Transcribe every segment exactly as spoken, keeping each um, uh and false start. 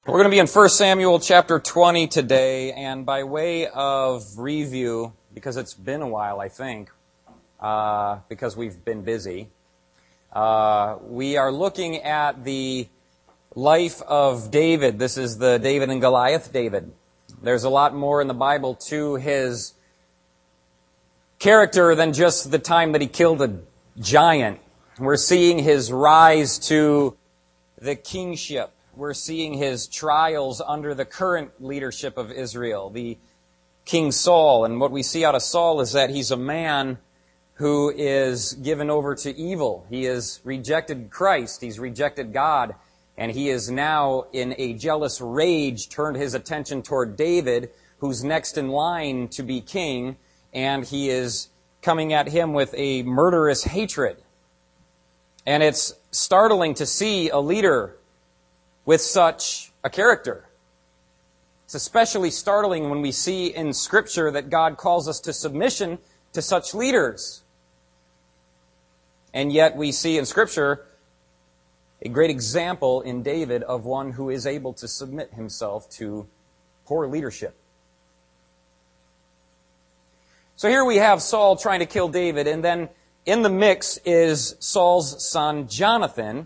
We're going to be in First Samuel chapter twenty today, and by way of review, because it's been a while, I think, uh, because we've been busy, uh, we are looking at the life of David. This is the David and Goliath David. There's a lot more in the Bible to his character than just the time that he killed a giant. We're seeing his rise to the kingship. We're seeing his trials under the current leadership of Israel, the King Saul. And what we see out of Saul is that he's a man who is given over to evil. He has rejected Christ. He's rejected God. And he is now, in a jealous rage, turned his attention toward David, who's next in line to be king. And he is coming at him with a murderous hatred. And it's startling to see a leader with such a character. It's especially startling when we see in Scripture that God calls us to submission to such leaders. And yet we see in Scripture a great example in David of one who is able to submit himself to poor leadership. So here we have Saul trying to kill David, and then in the mix is Saul's son Jonathan,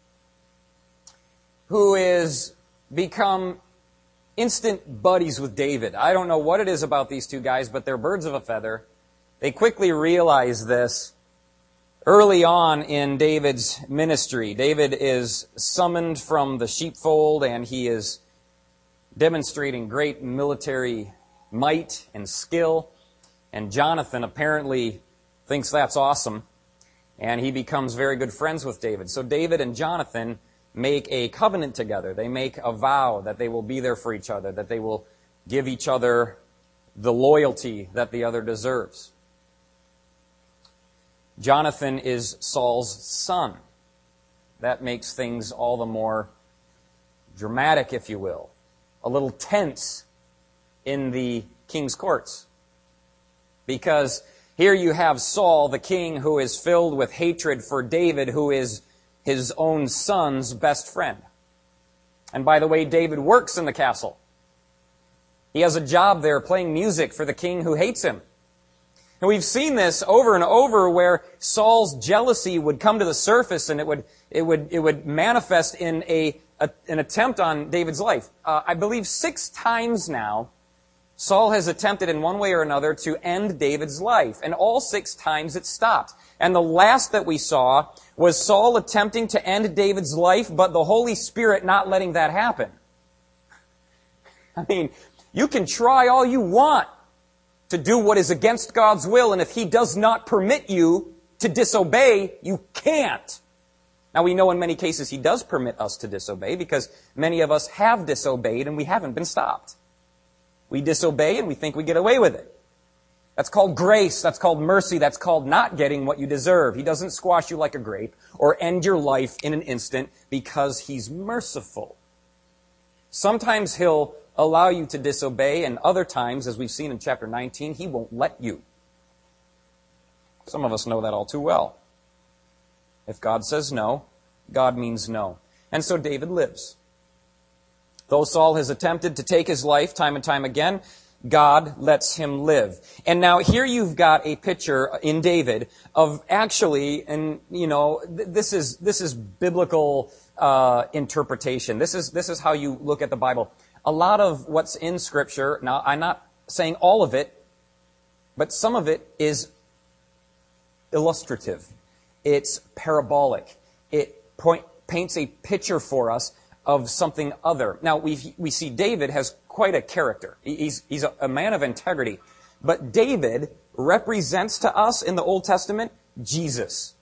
who is become instant buddies with David. I don't know what it is about these two guys, but they're birds of a feather. They quickly realize this early on in David's ministry. David is summoned from the sheepfold, and he is demonstrating great military might and skill. And Jonathan apparently thinks that's awesome, and he becomes very good friends with David. So David and Jonathan make a covenant together. They make a vow that they will be there for each other, that they will give each other the loyalty that the other deserves. Jonathan is Saul's son. That makes things all the more dramatic, if you will, a little tense in the king's courts. Because here you have Saul, the king, who is filled with hatred for David, who is his own son's best friend. And by the way, David works in the castle. He has a job there playing music for the king who hates him. And we've seen this over and over where Saul's jealousy would come to the surface, and it would it would it would manifest in a, a an attempt on David's life. Uh, I believe six times now, Saul has attempted in one way or another to end David's life, and all six times it stopped. And the last that we saw was Saul attempting to end David's life, but the Holy Spirit not letting that happen. I mean, you can try all you want to do what is against God's will, and if He does not permit you to disobey, you can't. Now, we know in many cases He does permit us to disobey, because many of us have disobeyed and we haven't been stopped. We disobey and we think we get away with it. That's called grace. That's called mercy. That's called not getting what you deserve. He doesn't squash you like a grape or end your life in an instant because He's merciful. Sometimes He'll allow you to disobey, and other times, as we've seen in chapter nineteen, He won't let you. Some of us know that all too well. If God says no, God means no. And so David lives. Though Saul has attempted to take his life time and time again, God lets him live. And now here you've got a picture in David of actually, and you know, th- this is this is biblical uh, interpretation. This is this is how you look at the Bible. A lot of what's in Scripture, now I'm not saying all of it, but some of it is illustrative. It's parabolic. It point, paints a picture for us of something other. Now, we we see David has quite a character. He's, he's a, a man of integrity. But David represents to us in the Old Testament Jesus.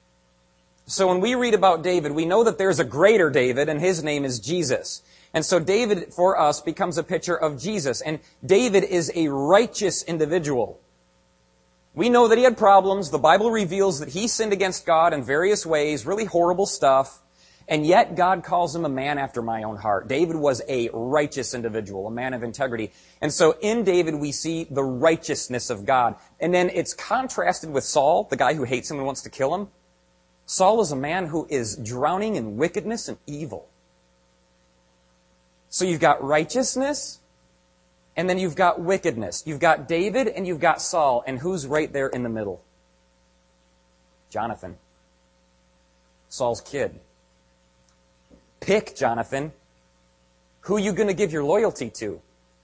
So when we read about David, we know that there's a greater David, and his name is Jesus. And so David, for us, becomes a picture of Jesus. And David is a righteous individual. We know that he had problems. The Bible reveals that he sinned against God in various ways, really horrible stuff. And yet God calls him a man after my own heart. David was a righteous individual, a man of integrity. And so in David we see the righteousness of God. And then it's contrasted with Saul, the guy who hates him and wants to kill him. Saul is a man who is drowning in wickedness and evil. So you've got righteousness, and then you've got wickedness. You've got David and you've got Saul, and who's right there in the middle? Jonathan. Saul's kid. Pick, Jonathan. Who are you going to give your loyalty to?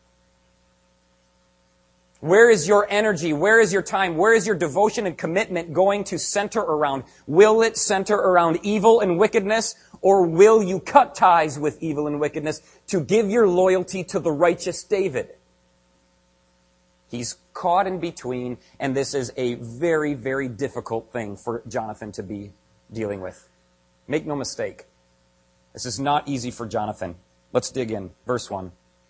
Where is your energy? Where is your time? Where is your devotion and commitment going to center around? Will it center around evil and wickedness, or will you cut ties with evil and wickedness to give your loyalty to the righteous David? He's caught in between, and this is a very, very difficult thing for Jonathan to be dealing with. Make no mistake. This is not easy for Jonathan. Let's dig in. Verse one.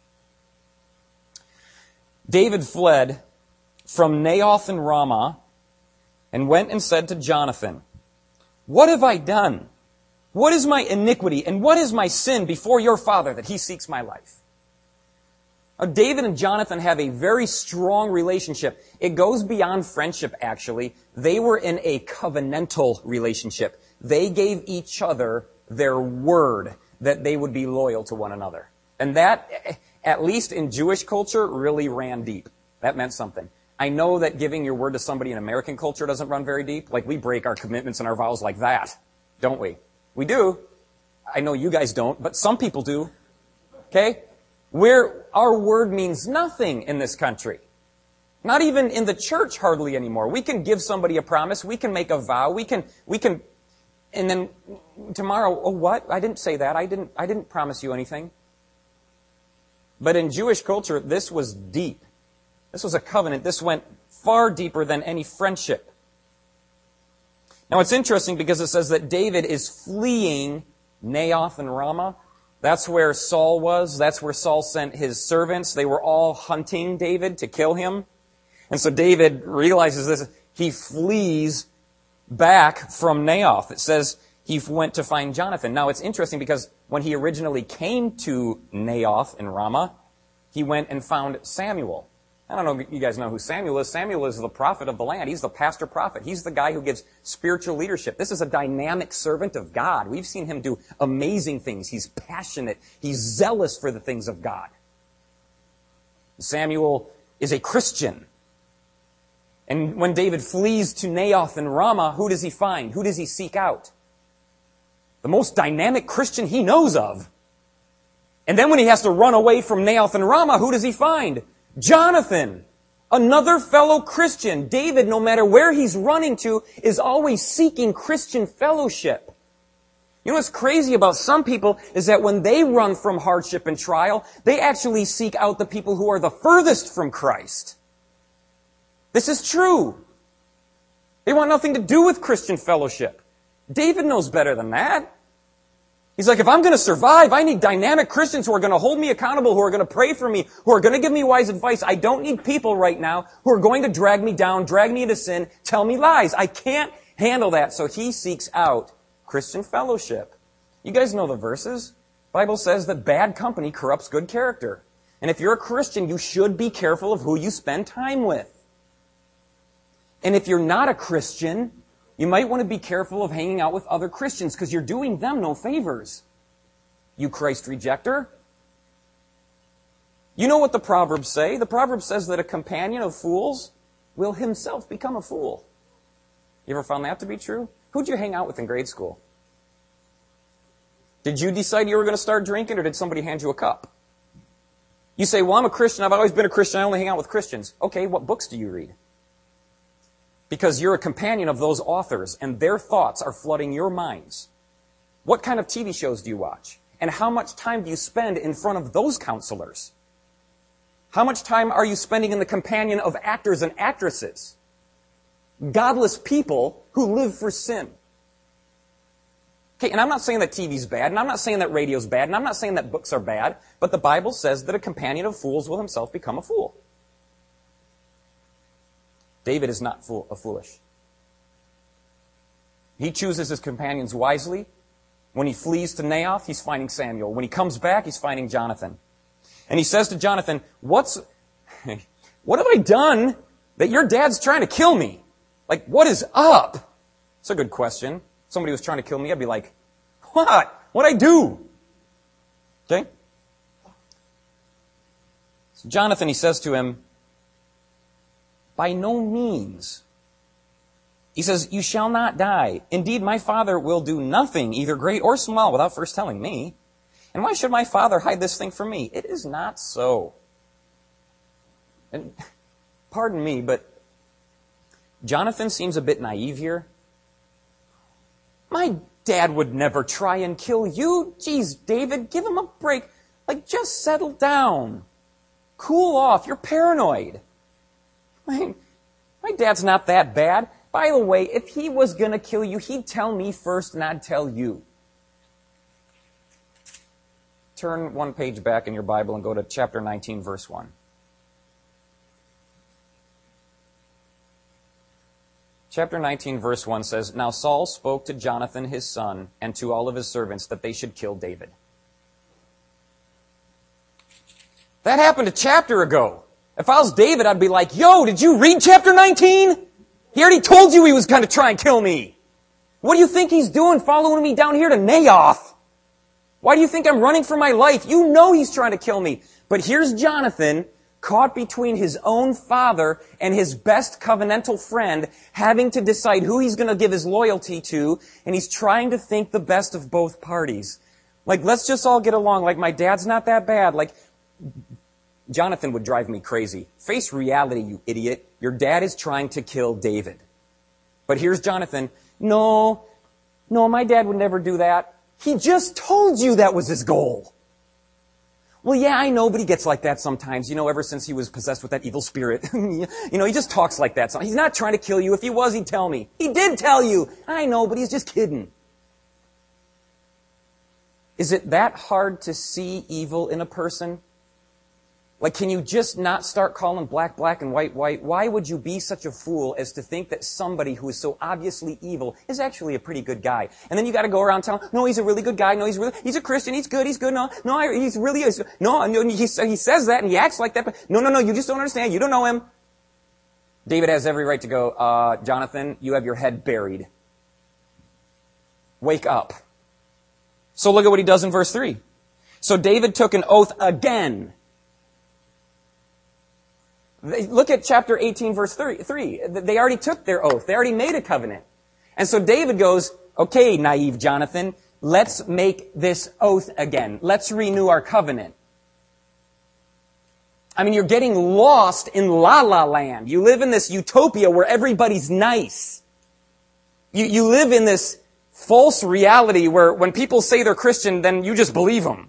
David fled from Naioth and Ramah and went and said to Jonathan, "What have I done? What is my iniquity and what is my sin before your father that he seeks my life?" Now, David and Jonathan have a very strong relationship. It goes beyond friendship, actually. They were in a covenantal relationship. They gave each other their word that they would be loyal to one another. And that, at least in Jewish culture, really ran deep. That meant something. I know that giving your word to somebody in American culture doesn't run very deep. Like, we break our commitments and our vows like that, don't we? We do. I know you guys don't, but some people do. Okay? Where our word means nothing in this country. Not even in the church hardly anymore. We can give somebody a promise. We can make a vow. We can, we can, and then tomorrow, oh, what? I didn't say that. I didn't, I didn't promise you anything. But in Jewish culture, this was deep. This was a covenant. This went far deeper than any friendship. Now, it's interesting because it says that David is fleeing Naioth and Ramah. That's where Saul was. That's where Saul sent his servants. They were all hunting David to kill him. And so David realizes this. He flees back from Naioth. It says he went to find Jonathan. Now, it's interesting because when he originally came to Naioth and Ramah, he went and found Samuel. I don't know if you guys know who Samuel is. Samuel is the prophet of the land. He's the pastor prophet. He's the guy who gives spiritual leadership. This is a dynamic servant of God. We've seen him do amazing things. He's passionate. He's zealous for the things of God. Samuel is a Christian. And when David flees to Naioth and Ramah, who does he find? Who does he seek out? The most dynamic Christian he knows of. And then when he has to run away from Naioth and Ramah, who does he find? Jonathan, another fellow Christian. David, no matter where he's running to, is always seeking Christian fellowship. You know what's crazy about some people is that when they run from hardship and trial, they actually seek out the people who are the furthest from Christ. This is true. They want nothing to do with Christian fellowship. David knows better than that. He's like, if I'm going to survive, I need dynamic Christians who are going to hold me accountable, who are going to pray for me, who are going to give me wise advice. I don't need people right now who are going to drag me down, drag me into sin, tell me lies. I can't handle that. So he seeks out Christian fellowship. You guys know the verses. The Bible says that bad company corrupts good character. And if you're a Christian, you should be careful of who you spend time with. And if you're not a Christian, you might want to be careful of hanging out with other Christians because you're doing them no favors. You Christ rejecter. You know what the Proverbs say? The Proverbs says that a companion of fools will himself become a fool. You ever found that to be true? Who'd you hang out with in grade school? Did you decide you were going to start drinking, or did somebody hand you a cup? You say, well, I'm a Christian. I've always been a Christian. I only hang out with Christians. Okay, what books do you read? Because you're a companion of those authors, and their thoughts are flooding your minds. What kind of T V shows do you watch? And how much time do you spend in front of those counselors? How much time are you spending in the companion of actors and actresses? Godless people who live for sin. Okay, and I'm not saying that T V's bad, and I'm not saying that radio's bad, and I'm not saying that books are bad, but the Bible says that a companion of fools will himself become a fool. David is not fool, a foolish. He chooses his companions wisely. When he flees to Naioth, he's finding Samuel. When he comes back, he's finding Jonathan. And he says to Jonathan, What's, what have I done that your dad's trying to kill me? Like, what is up? It's a good question. If somebody was trying to kill me, I'd be like, what? What'd I do? Okay? Jonathan, he says to him, by no means. He says, you shall not die. Indeed, my father will do nothing, either great or small, without first telling me. And why should my father hide this thing from me? It is not so. And pardon me, but Jonathan seems a bit naive here. My dad would never try and kill you. Geez, David, give him a break. Like, just settle down. Cool off. You're paranoid. My, my dad's not that bad. By the way, if he was going to kill you, he'd tell me first and I'd tell you. Turn one page back in your Bible and go to chapter nineteen, verse one. Chapter nineteen, verse one says, Now Saul spoke to Jonathan his son and to all of his servants that they should kill David. That happened a chapter ago. If I was David, I'd be like, yo, did you read chapter nineteen? He already told you he was going to try and kill me. What do you think he's doing following me down here to Naioth? Why do you think I'm running for my life? You know he's trying to kill me. But here's Jonathan, caught between his own father and his best covenantal friend, having to decide who he's going to give his loyalty to, and he's trying to think the best of both parties. Like, let's just all get along. Like, my dad's not that bad. Like, Jonathan would drive me crazy. Face reality, you idiot. Your dad is trying to kill David. But here's Jonathan. No, no, my dad would never do that. He just told you that was his goal. Well, yeah, I know, but he gets like that sometimes. You know, ever since he was possessed with that evil spirit. You know, he just talks like that. He's not trying to kill you. If he was, he'd tell me. He did tell you. I know, but he's just kidding. Is it that hard to see evil in a person? Like, can you just not start calling black, black, and white, white? Why would you be such a fool as to think that somebody who is so obviously evil is actually a pretty good guy? And then you got to go around telling, no, he's a really good guy. No, he's really, he's a Christian. He's good. He's good. No, no, I, he's really is. No, no, he, he says that and he acts like that. But no, no, no, you just don't understand. You don't know him. David has every right to go, uh, Jonathan, you have your head buried. Wake up. So look at what he does in verse three. So David took an oath again. Look at chapter eighteen, verse three. They already took their oath. They already made a covenant. And so David goes, okay, naive Jonathan, let's make this oath again. Let's renew our covenant. I mean, you're getting lost in La La Land. You live in this utopia where everybody's nice. You, you live in this false reality where when people say they're Christian, then you just believe them.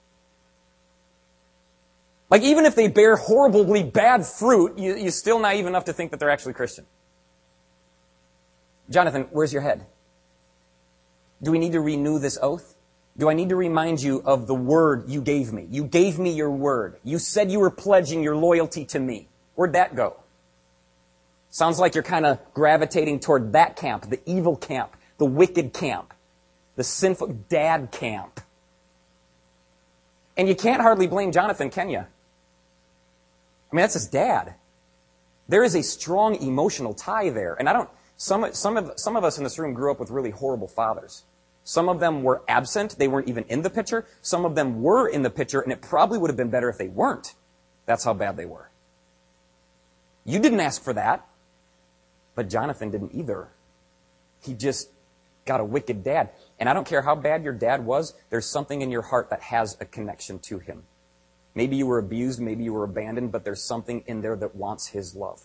Like, even if they bear horribly bad fruit, you, you're still naive enough to think that they're actually Christian. Jonathan, where's your head? Do we need to renew this oath? Do I need to remind you of the word you gave me? You gave me your word. You said you were pledging your loyalty to me. Where'd that go? Sounds like you're kind of gravitating toward that camp, the evil camp, the wicked camp, the sinful dad camp. And you can't hardly blame Jonathan, can you? I mean, that's his dad. There is a strong emotional tie there. And I don't, some, some of, some of us in this room grew up with really horrible fathers. Some of them were absent. They weren't even in the picture. Some of them were in the picture, and it probably would have been better if they weren't. That's how bad they were. You didn't ask for that. But Jonathan didn't either. He just got a wicked dad. And I don't care how bad your dad was, there's something in your heart that has a connection to him. Maybe you were abused, maybe you were abandoned, but there's something in there that wants his love.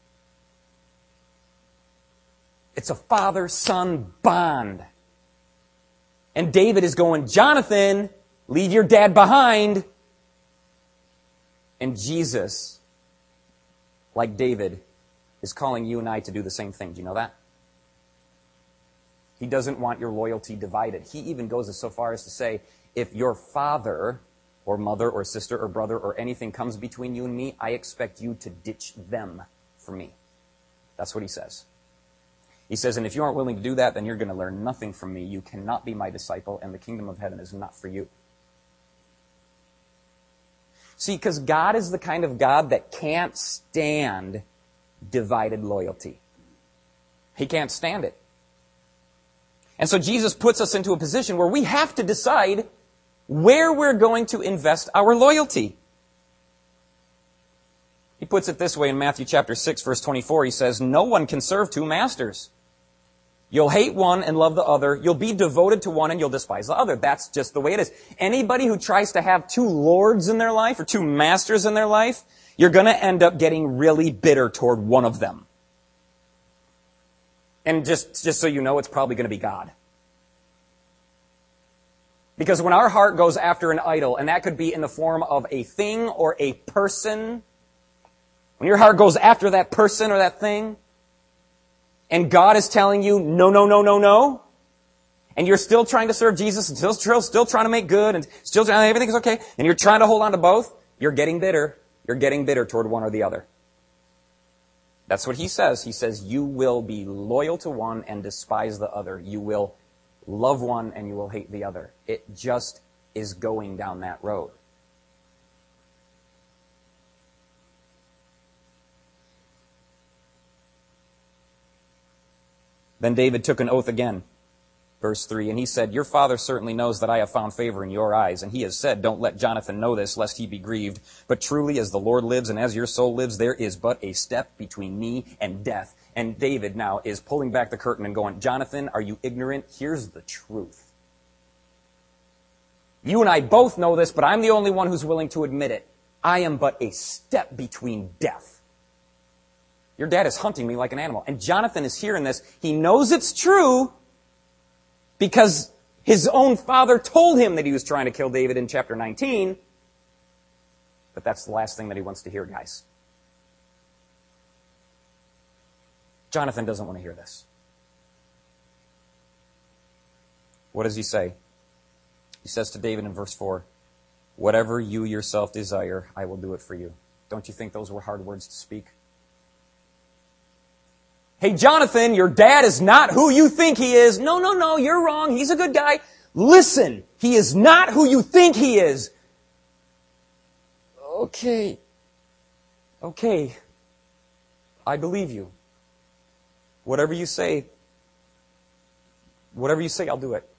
It's a father-son bond. And David is going, Jonathan, leave your dad behind. And Jesus, like David, is calling you and I to do the same thing. Do you know that? He doesn't want your loyalty divided. He even goes so far as to say, if your father or mother or sister or brother or anything comes between you and me, I expect you to ditch them for me. That's what he says. He says, and if you aren't willing to do that, then you're going to learn nothing from me. You cannot be my disciple, and the kingdom of heaven is not for you. See, because God is the kind of God that can't stand divided loyalty. He can't stand it. And so Jesus puts us into a position where we have to decide where we're going to invest our loyalty. puts it this way in Matthew chapter six, verse twenty-four. He says, no one can serve two masters. You'll hate one and love the other. You'll be devoted to one and you'll despise the other. That's just the way it is. Anybody who tries to have two lords in their life or two masters in their life, you're going to end up getting really bitter toward one of them. And just, just so you know, it's probably going to be God. Because when our heart goes after an idol, and that could be in the form of a thing or a person, when your heart goes after that person or that thing, and God is telling you, no, no, no, no, no, and you're still trying to serve Jesus, and still, still, still trying to make good, and still trying, everything's okay, and you're trying to hold on to both, you're getting bitter. You're getting bitter toward one or the other. That's what he says. He says, you will be loyal to one and despise the other. You will love one and you will hate the other. It just is going down that road. Then David took an oath again. Verse three, and he said, your father certainly knows that I have found favor in your eyes, and he has said, don't let Jonathan know this, lest he be grieved. But truly, as the Lord lives and as your soul lives, there is but a step between me and death. And David now is pulling back the curtain and going, Jonathan, are you ignorant? Here's the truth. You and I both know this, but I'm the only one who's willing to admit it. I am but a step between death. Your dad is hunting me like an animal. And Jonathan is hearing this. He knows it's true, because his own father told him that he was trying to kill David in chapter nineteen. But that's the last thing that he wants to hear, guys. Jonathan doesn't want to hear this. What does he say? He says to David in verse four, whatever you yourself desire, I will do it for you. Don't you think those were hard words to speak? Hey, Jonathan, your dad is not who you think he is. No, no, no, you're wrong. He's a good guy. Listen, he is not who you think he is. Okay. Okay. I believe you. Whatever you say, whatever you say, I'll do it.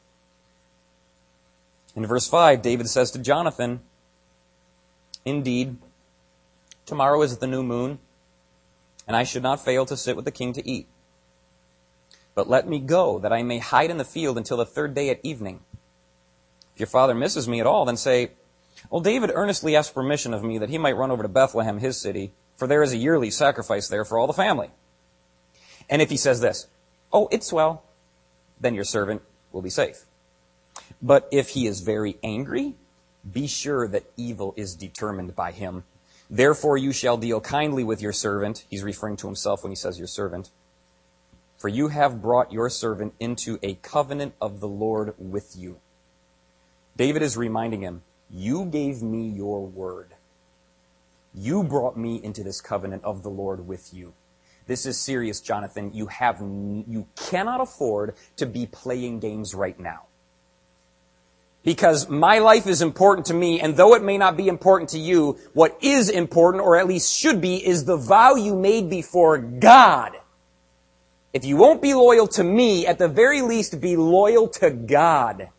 In verse five, David says to Jonathan, indeed, tomorrow is the new moon, and I should not fail to sit with the king to eat. But let me go, that I may hide in the field until the third day at evening. If your father misses me at all, then say, well, David earnestly asked permission of me that he might run over to Bethlehem, his city, for there is a yearly sacrifice there for all the family. And if he says this, oh, it's well, then your servant will be safe. But if he is very angry, be sure that evil is determined by him. Therefore you shall deal kindly with your servant. He's referring to himself when he says your servant. For you have brought your servant into a covenant of the Lord with you. David is reminding him, you gave me your word. You brought me into this covenant of the Lord with you. This is serious, Jonathan. You have, you cannot afford to be playing games right now. Because my life is important to me, and though it may not be important to you, what is important, or at least should be, is the vow you made before God. If you won't be loyal to me, at the very least be loyal to God.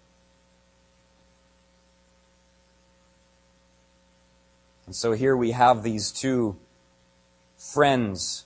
And so here we have these two friends.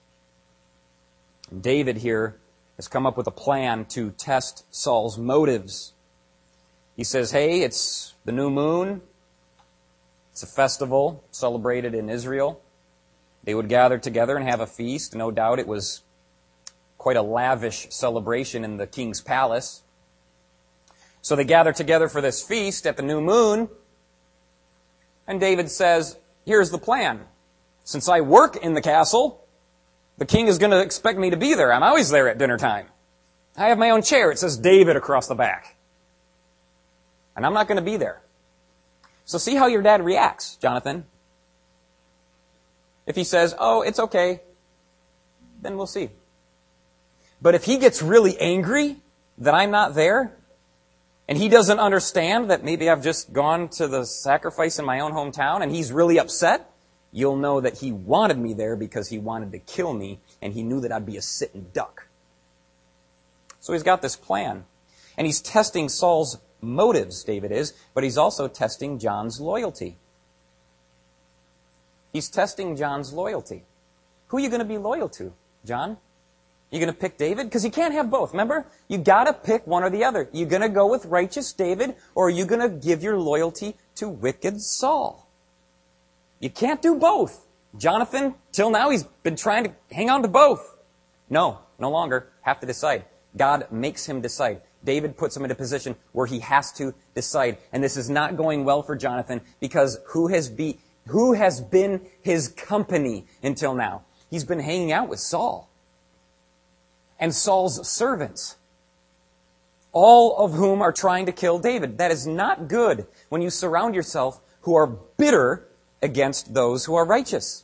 David here has come up with a plan to test Saul's motives. He says, hey, it's the new moon. It's a festival celebrated in Israel. They would gather together and have a feast. No doubt it was quite a lavish celebration in the king's palace. So they gather together for this feast at the new moon. And David says, here's the plan. Since I work in the castle, the king is going to expect me to be there. I'm always there at dinner time. I have my own chair. It says David across the back. And I'm not going to be there. So see how your dad reacts, Jonathan. If he says, oh, it's okay, then we'll see. But if he gets really angry that I'm not there, and he doesn't understand that maybe I've just gone to the sacrifice in my own hometown, and he's really upset, you'll know that he wanted me there because he wanted to kill me, and he knew that I'd be a sitting duck. So he's got this plan. And he's testing Saul's motives, David is, but he's also testing John's loyalty. He He's testing John's loyalty. Who are you going to be loyal to, John? You going to pick David? Because you can't have both, remember? You got to pick one or the other. You going to go with righteous David, or are you going to give your loyalty to wicked Saul? You can't do both. Jonathan, till now, he's been trying to hang on to both. No, no longer. Have to decide. God makes him decide. David puts him in a position where he has to decide. And this is not going well for Jonathan, because who has be, who has been his company until now? He's been hanging out with Saul and Saul's servants, all of whom are trying to kill David. That is not good when you surround yourself who are bitter against those who are righteous.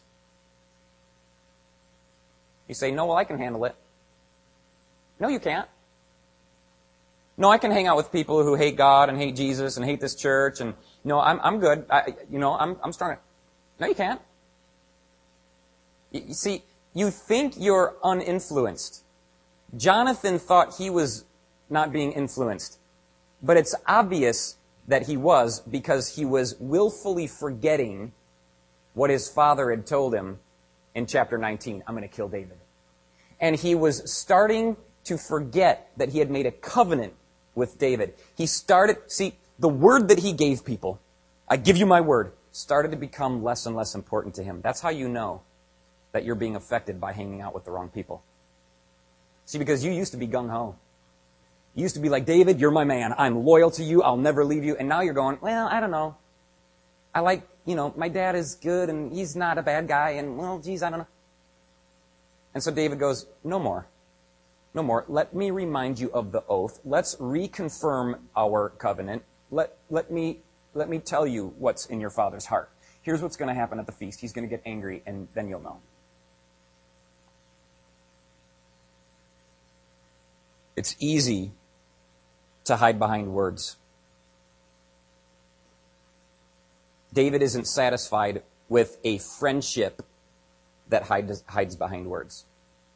You say, no, well, I can handle it. No, you can't. No, I can hang out with people who hate God and hate Jesus and hate this church, and no, I'm I'm good. I, you know, I'm I'm strong. No, you can't. You, you see, you think you're uninfluenced. Jonathan thought he was not being influenced, but it's obvious that he was, because he was willfully forgetting what his father had told him in chapter nineteen. I'm going to kill David. And he was starting to forget that he had made a covenant with David. He started, see, the word that he gave people, I give you my word, started to become less and less important to him. That's how you know that you're being affected by hanging out with the wrong people. See, because you used to be gung-ho. You used to be like, David, you're my man. I'm loyal to you. I'll never leave you. And now you're going, well, I don't know. I like, you know, my dad is good and he's not a bad guy. And, well, geez, I don't know. And so David goes, no more. No more. Let me remind you of the oath. Let's reconfirm our covenant. Let, let me, let me tell you what's in your father's heart. Here's what's going to happen at the feast. He's going to get angry, and then you'll know. It's easy to hide behind words. David isn't satisfied with a friendship that hides, hides behind words.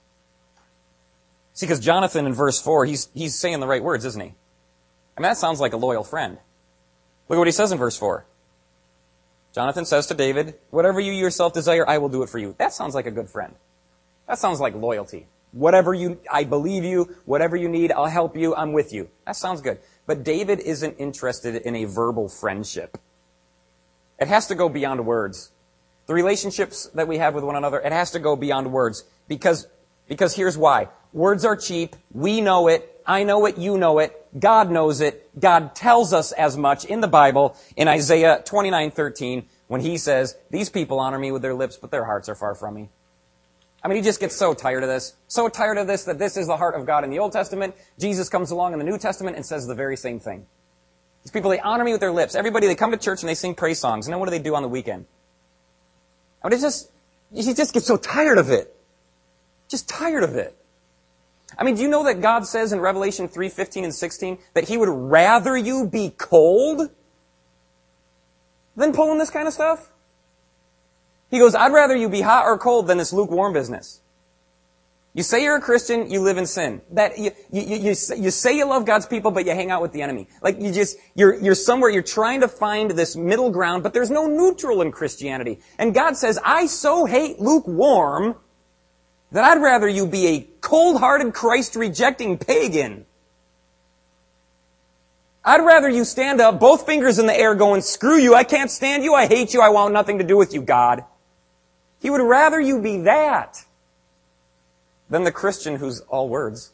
See, because Jonathan in verse four, he's, he's saying the right words, isn't he? I mean, that sounds like a loyal friend. Look at what he says in verse four. Jonathan says to David, whatever you yourself desire, I will do it for you. That sounds like a good friend. That sounds like loyalty. Whatever you, I believe you, whatever you need, I'll help you, I'm with you. That sounds good. But David isn't interested in a verbal friendship. It has to go beyond words. The relationships that we have with one another, it has to go beyond words. Because, because here's why. Words are cheap. We know it. I know it. You know it. God knows it. God tells us as much in the Bible in Isaiah twenty-nine thirteen when he says, these people honor me with their lips, but their hearts are far from me. I mean, he just gets so tired of this. So tired of this that this is the heart of God in the Old Testament. Jesus comes along in the New Testament and says the very same thing. These people, they honor me with their lips. Everybody, they come to church and they sing praise songs. And then what do they do on the weekend? I mean, it's just, he just gets so tired of it. Just tired of it. I mean, do you know that God says in Revelation three fifteen and sixteen that he would rather you be cold than pulling this kind of stuff? He goes, I'd rather you be hot or cold than this lukewarm business. You say you're a Christian, you live in sin. That you, you, you, you say you love God's people, but you hang out with the enemy. Like you just, you're, you're somewhere, you're trying to find this middle ground, but there's no neutral in Christianity. And God says, I so hate lukewarm that I'd rather you be a cold-hearted, Christ-rejecting pagan. I'd rather you stand up, both fingers in the air going, screw you, I can't stand you, I hate you, I want nothing to do with you, God. He would rather you be that than the Christian who's all words.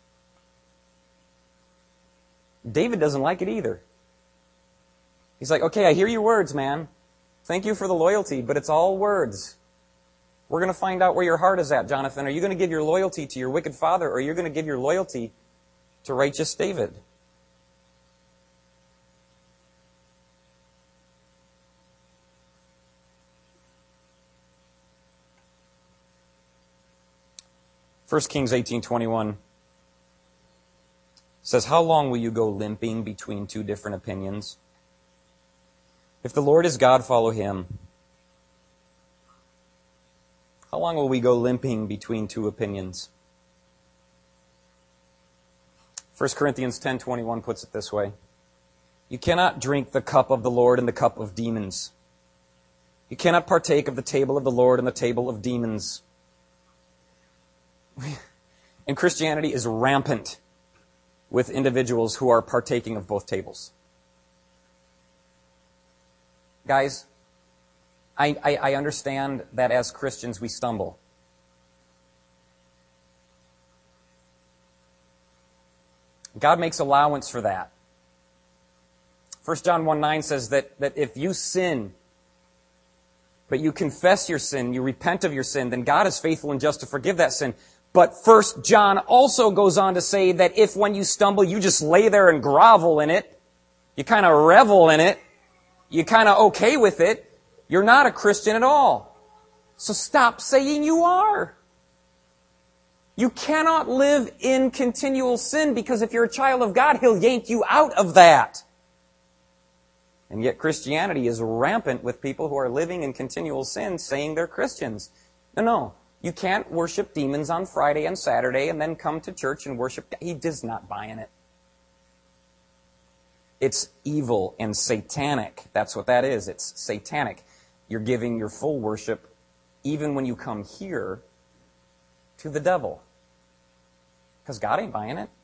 David doesn't like it either. He's like, okay, I hear your words, man. Thank you for the loyalty, but it's all words. We're going to find out where your heart is at, Jonathan. Are you going to give your loyalty to your wicked father, or are you going to give your loyalty to righteous David? First Kings eighteen twenty-one says, how long will you go limping between two different opinions? If the Lord is God, follow him. How long will we go limping between two opinions? First Corinthians ten twenty-one puts it this way. You cannot drink the cup of the Lord and the cup of demons. You cannot partake of the table of the Lord and the table of demons. And Christianity is rampant with individuals who are partaking of both tables. Guys, I, I, I understand that as Christians we stumble. God makes allowance for that. First John one nine says that, that if you sin, but you confess your sin, you repent of your sin, then God is faithful and just to forgive that sin. But First John also goes on to say that if when you stumble, you just lay there and grovel in it, you kind of revel in it, you're kind of okay with it, you're not a Christian at all. So stop saying you are. You cannot live in continual sin because if you're a child of God, He'll yank you out of that. And yet Christianity is rampant with people who are living in continual sin saying they're Christians. No, no. You can't worship demons on Friday and Saturday and then come to church and worship. He does not buy in it. It's evil and satanic. That's what that is. It's satanic. You're giving your full worship, even when you come here, to the devil. Because God ain't buying it.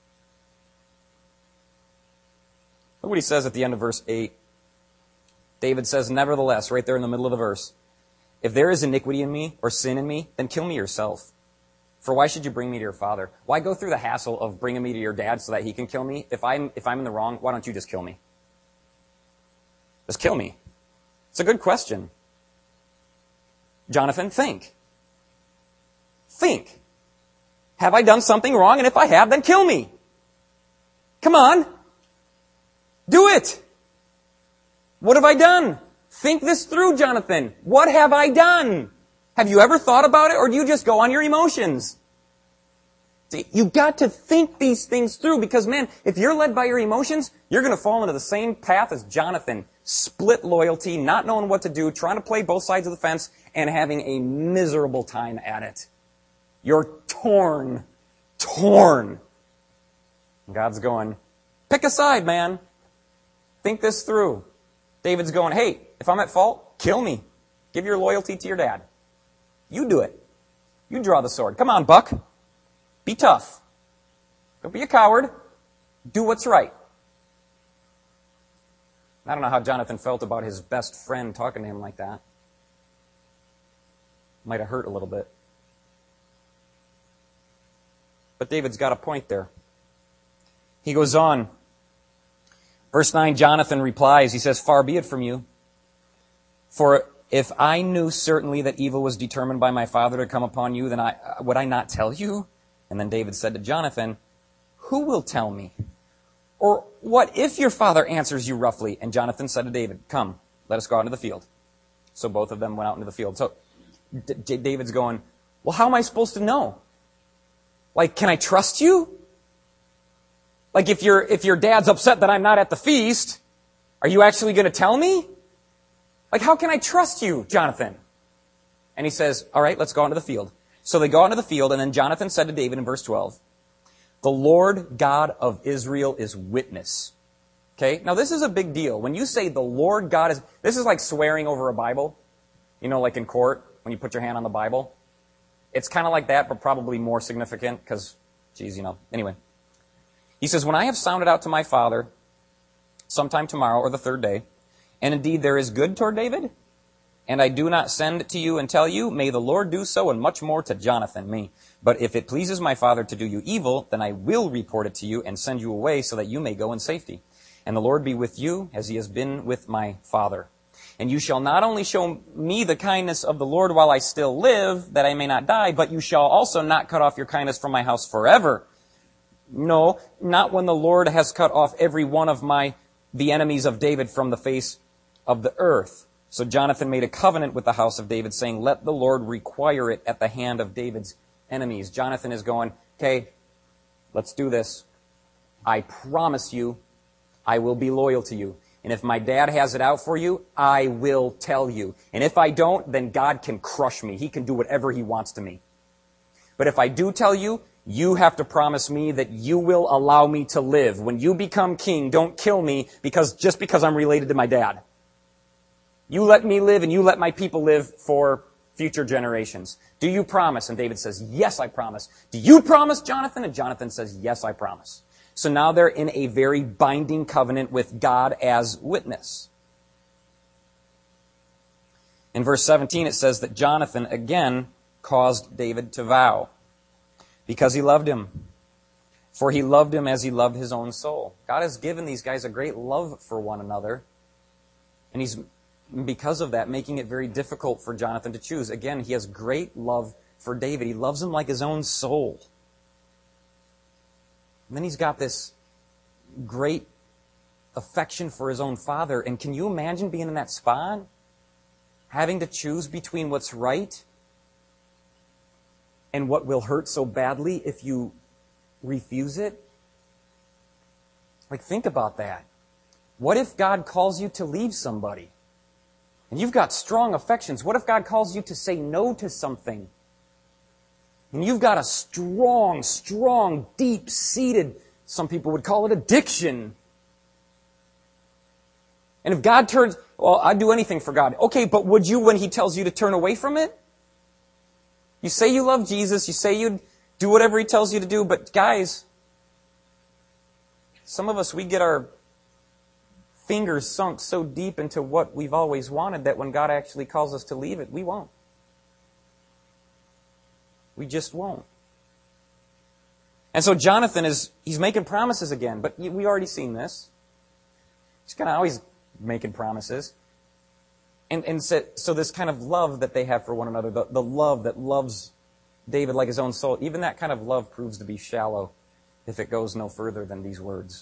Look what he says at the end of verse eight. David says, nevertheless, right there in the middle of the verse, if there is iniquity in me or sin in me, then kill me yourself. For why should you bring me to your father? Why go through the hassle of bringing me to your dad so that he can kill me? If I'm, if I'm in the wrong, why don't you just kill me? Just kill me. It's a good question. Jonathan, think. Think. Have I done something wrong? And if I have, then kill me. Come on. Do it. What have I done? Think this through, Jonathan. What have I done? Have you ever thought about it, or do you just go on your emotions? See, you've got to think these things through because, man, if you're led by your emotions, you're going to fall into the same path as Jonathan. Split loyalty, not knowing what to do, trying to play both sides of the fence, and having a miserable time at it. You're torn. Torn. And God's going, pick a side, man. Think this through. David's going, hey, if I'm at fault, kill me. Give your loyalty to your dad. You do it. You draw the sword. Come on, Buck. Be tough. Don't be a coward. Do what's right. I don't know how Jonathan felt about his best friend talking to him like that. Might have hurt a little bit. But David's got a point there. He goes on. Verse nine, Jonathan replies, he says, far be it from you. For if I knew certainly that evil was determined by my father to come upon you, then I would I not tell you? And then David said to Jonathan, who will tell me? Or what if your father answers you roughly? And Jonathan said to David, come, let us go out into the field. So both of them went out into the field. So D- D- David's going, well, how am I supposed to know? Like, can I trust you? Like, if your if your dad's upset that I'm not at the feast, are you actually going to tell me? Like, how can I trust you, Jonathan? And he says, all right, let's go into the field. So they go into the field, and then Jonathan said to David in verse twelve, the Lord God of Israel is witness. Okay? Now, this is a big deal. When you say the Lord God is... This is like swearing over a Bible. You know, like in court, when you put your hand on the Bible. It's kind of like that, but probably more significant, because, geez, you know. Anyway. He says, when I have sounded out to my father, sometime tomorrow or the third day, and indeed there is good toward David, and I do not send to you and tell you, may the Lord do so, and much more to Jonathan, me. But if it pleases my father to do you evil, then I will report it to you and send you away so that you may go in safety. And the Lord be with you as he has been with my father. And you shall not only show me the kindness of the Lord while I still live, that I may not die, but you shall also not cut off your kindness from my house forever. No, not when the Lord has cut off every one of my, the enemies of David from the face of the earth. So Jonathan made a covenant with the house of David, saying, let the Lord require it at the hand of David's enemies. Jonathan is going, okay, let's do this. I promise you, I will be loyal to you. And if my dad has it out for you, I will tell you. And if I don't, then God can crush me. He can do whatever he wants to me. But if I do tell you, you have to promise me that you will allow me to live. When you become king, don't kill me because just because I'm related to my dad. You let me live and you let my people live for future generations. Do you promise? And David says, yes, I promise. Do you promise, Jonathan? And Jonathan says, yes, I promise. So now they're in a very binding covenant with God as witness. In verse seventeen, it says that Jonathan again caused David to vow because he loved him. For he loved him as he loved his own soul. God has given these guys a great love for one another. And he's, because of that, making it very difficult for Jonathan to choose. Again, he has great love for David. He loves him like his own soul. And then he's got this great affection for his own father. And can you imagine being in that spot? Having to choose between what's right and what will hurt so badly if you refuse it? Like, think about that. What if God calls you to leave somebody? And you've got strong affections. What if God calls you to say no to something? And you've got a strong, strong, deep-seated, some people would call it addiction. And if God turns, well, I'd do anything for God. Okay, but would you when He tells you to turn away from it? You say you love Jesus, you say you'd do whatever He tells you to do, but guys, some of us, we get our fingers sunk so deep into what we've always wanted that when God actually calls us to leave it, we won't. We just won't. And so Jonathan is, he's making promises again, but we already seen this. He's kind of always making promises. And, and so, so this kind of love that they have for one another, the, the love that loves David like his own soul, even that kind of love proves to be shallow if it goes no further than these words.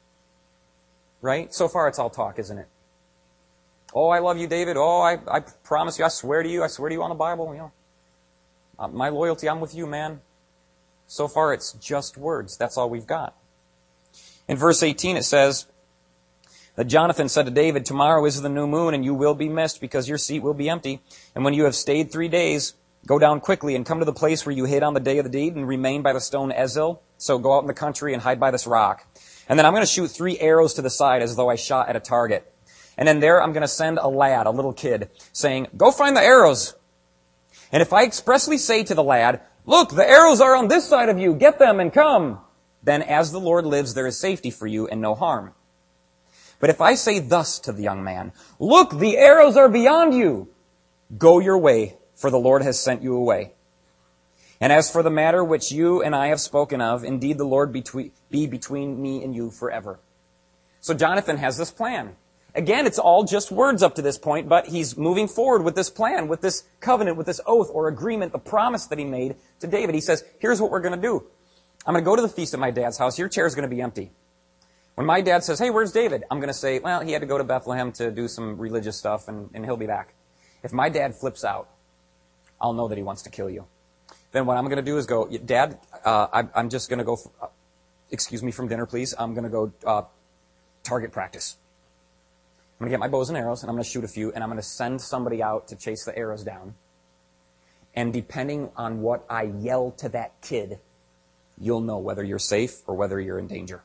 Right? So far it's all talk, isn't it? Oh, I love you, David. Oh, I, I promise you, I swear to you, I swear to you on the Bible, you know. Uh, my loyalty, I'm with you, man. So far it's just words. That's all we've got. In verse eighteen it says that Jonathan said to David, tomorrow is the new moon and you will be missed because your seat will be empty. And when you have stayed three days, go down quickly and come to the place where you hid on the day of the deed and remain by the stone Ezil. So go out in the country and hide by this rock. And then I'm going to shoot three arrows to the side as though I shot at a target. And then there I'm going to send a lad, a little kid, saying, go find the arrows. And if I expressly say to the lad, look, the arrows are on this side of you, get them and come, then as the Lord lives, there is safety for you and no harm. But if I say thus to the young man, look, the arrows are beyond you, go your way, for the Lord has sent you away. And as for the matter which you and I have spoken of, indeed the Lord be between me and you forever. So Jonathan has this plan. Again, it's all just words up to this point, but he's moving forward with this plan, with this covenant, with this oath or agreement, the promise that he made to David. He says, here's what we're going to do. I'm going to go to the feast at my dad's house. Your chair is going to be empty. When my dad says, hey, where's David? I'm going to say, well, he had to go to Bethlehem to do some religious stuff, and, and he'll be back. If my dad flips out, I'll know that he wants to kill you. Then what I'm going to do is go, Dad, uh, I, I'm just going to go, uh, excuse me from dinner, please. I'm going to go uh, target practice. I'm going to get my bows and arrows, and I'm going to shoot a few, and I'm going to send somebody out to chase the arrows down. And depending on what I yell to that kid, you'll know whether you're safe or whether you're in danger.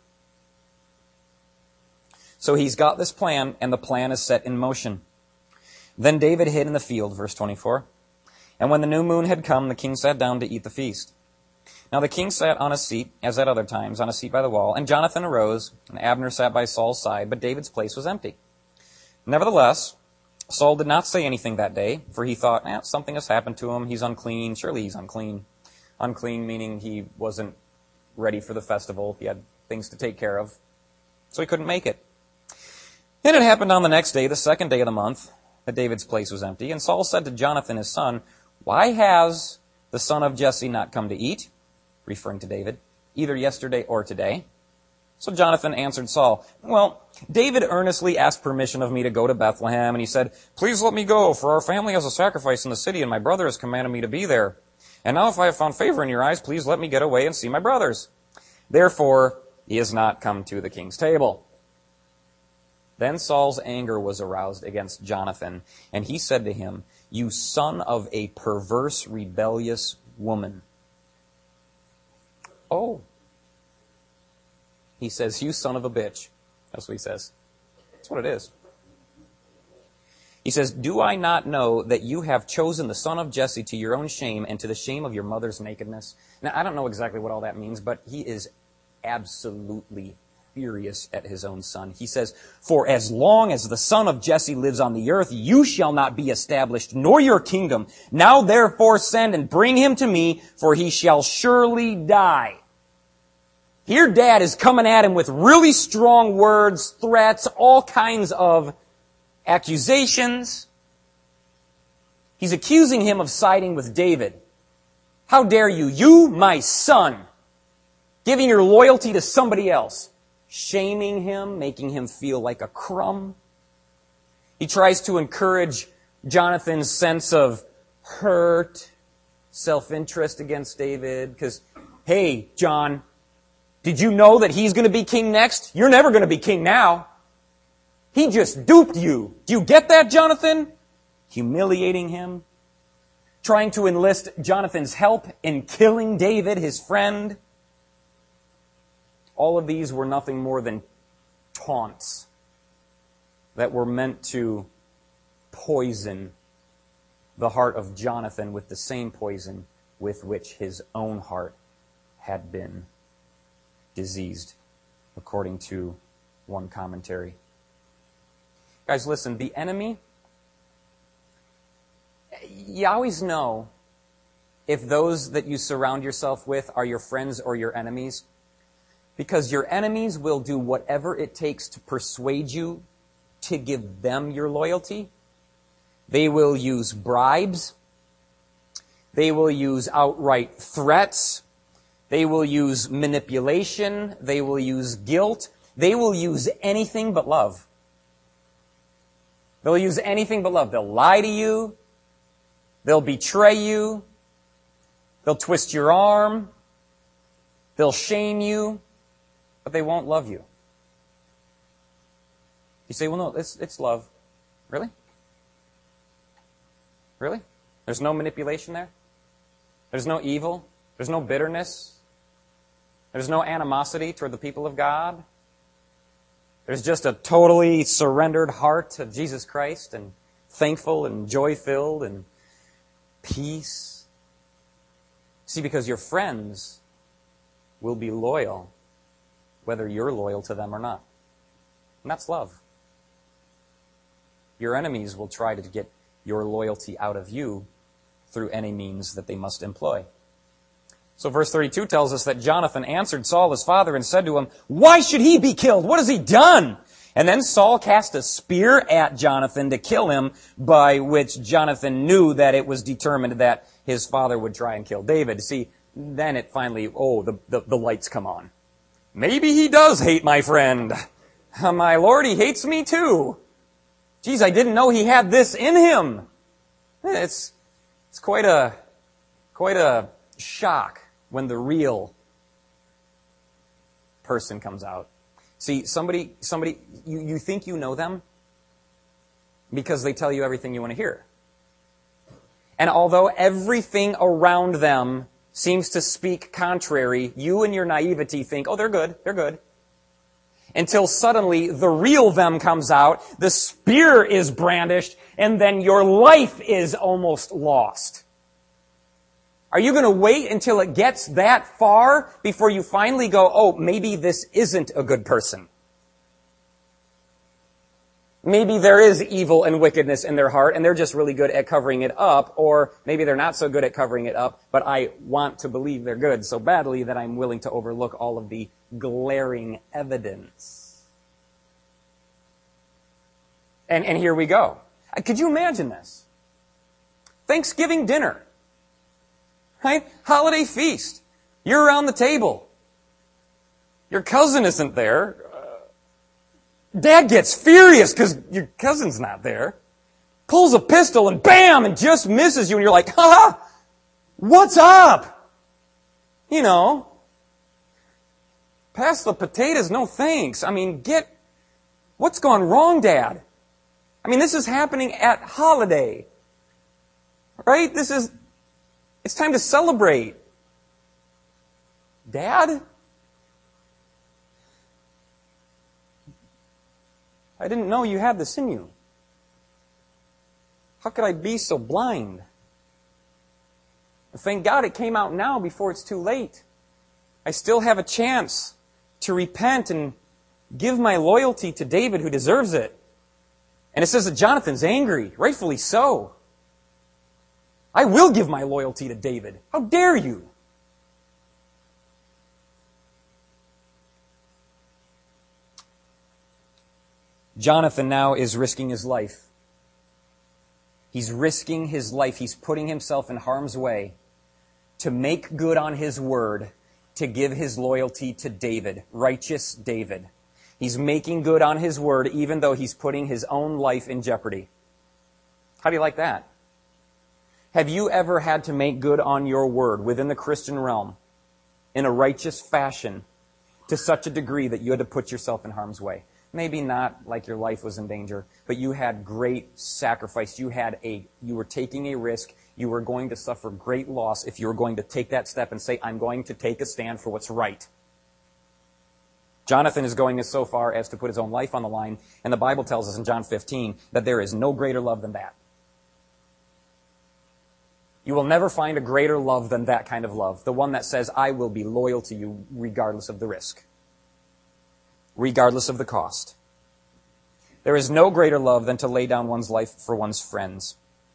So he's got this plan, and the plan is set in motion. Then David hid in the field, verse twenty-four. And when the new moon had come, the king sat down to eat the feast. Now the king sat on a seat, as at other times, on a seat by the wall, and Jonathan arose, and Abner sat by Saul's side, but David's place was empty. Nevertheless, Saul did not say anything that day, for he thought, eh, something has happened to him, he's unclean, surely he's unclean. Unclean meaning he wasn't ready for the festival, he had things to take care of, so he couldn't make it. And it happened on the next day, the second day of the month, that David's place was empty, and Saul said to Jonathan his son, why has the son of Jesse not come to eat? Referring to David, either yesterday or today. So Jonathan answered Saul, well, David earnestly asked permission of me to go to Bethlehem, and he said, please let me go, for our family has a sacrifice in the city, and my brother has commanded me to be there. And now if I have found favor in your eyes, please let me get away and see my brothers. Therefore, he has not come to the king's table. Then Saul's anger was aroused against Jonathan, and he said to him, you son of a perverse, rebellious woman. Oh. He says, you son of a bitch. That's what he says. That's what it is. He says, do I not know that you have chosen the son of Jesse to your own shame and to the shame of your mother's nakedness? Now, I don't know exactly what all that means, but he is absolutely furious at his own son. He says, for as long as the son of Jesse lives on the earth, you shall not be established, nor your kingdom. Now therefore send and bring him to me, for he shall surely die. Here dad is coming at him with really strong words, threats, all kinds of accusations. He's accusing him of siding with David. How dare you, you, my son, giving your loyalty to somebody else, shaming him, making him feel like a crumb. He tries to encourage Jonathan's sense of hurt, self-interest against David, because, hey, John, did you know that he's going to be king next? You're never going to be king now. He just duped you. Do you get that, Jonathan? Humiliating him. Trying to enlist Jonathan's help in killing David, his friend. All of these were nothing more than taunts that were meant to poison the heart of Jonathan with the same poison with which his own heart had been diseased, according to one commentary. Guys, listen, the enemy, you always know if those that you surround yourself with are your friends or your enemies, because your enemies will do whatever it takes to persuade you to give them your loyalty. They will use bribes. They will use outright threats. They will use manipulation. They will use guilt. They will use anything but love. They'll use anything but love. They'll lie to you. They'll betray you. They'll twist your arm. They'll shame you. But they won't love you. You say, well, no, it's, it's love. Really? Really? There's no manipulation there? There's no evil? There's no bitterness? There's no animosity toward the people of God? There's just a totally surrendered heart to Jesus Christ and thankful and joy-filled and peace. See, because your friends will be loyal whether you're loyal to them or not. And that's love. Your enemies will try to get your loyalty out of you through any means that they must employ. So verse thirty-two tells us that Jonathan answered Saul his father and said to him, why should he be killed? What has he done? And then Saul cast a spear at Jonathan to kill him, by which Jonathan knew that it was determined that his father would try and kill David. See, then it finally, oh, the, the, the lights come on. Maybe he does hate my friend. My Lord, he hates me too. Geez, I didn't know he had this in him. It's, it's quite a, quite a shock when the real person comes out. See, somebody, somebody, you, you think you know them because they tell you everything you want to hear. And although everything around them seems to speak contrary, you in your naivety think, oh, they're good, they're good. Until suddenly the real them comes out, the spear is brandished, and then your life is almost lost. Are you going to wait until it gets that far before you finally go, oh, maybe this isn't a good person? Maybe there is evil and wickedness in their heart, and they're just really good at covering it up, or maybe they're not so good at covering it up, but I want to believe they're good so badly that I'm willing to overlook all of the glaring evidence. And, and here we go. Could you imagine this? Thanksgiving dinner. Right? Holiday feast. You're around the table. Your cousin isn't there. Uh, Dad gets furious because your cousin's not there. Pulls a pistol and bam, and just misses you, and you're like, ha ha, what's up? You know, pass the potatoes, no thanks. I mean, get, what's gone wrong, Dad? I mean, this is happening at holiday. Right? This is, it's time to celebrate. Dad? I didn't know you had this in you. How could I be so blind? Thank God it came out now before it's too late. I still have a chance to repent and give my loyalty to David, who deserves it. And it says that Jonathan's angry, rightfully so. I will give my loyalty to David. How dare you? Jonathan now is risking his life. He's risking his life. He's putting himself in harm's way to make good on his word, to give his loyalty to David, righteous David. He's making good on his word even though he's putting his own life in jeopardy. How do you like that? Have you ever had to make good on your word within the Christian realm in a righteous fashion to such a degree that you had to put yourself in harm's way? Maybe not like your life was in danger, but you had great sacrifice. You had a, you were taking a risk. You were going to suffer great loss if you were going to take that step and say, I'm going to take a stand for what's right. Jonathan is going so far as to put his own life on the line, and the Bible tells us in John fifteen that there is no greater love than that. You will never find a greater love than that kind of love, the one that says, I will be loyal to you regardless of the risk, regardless of the cost. There is no greater love than to lay down one's life for one's friends.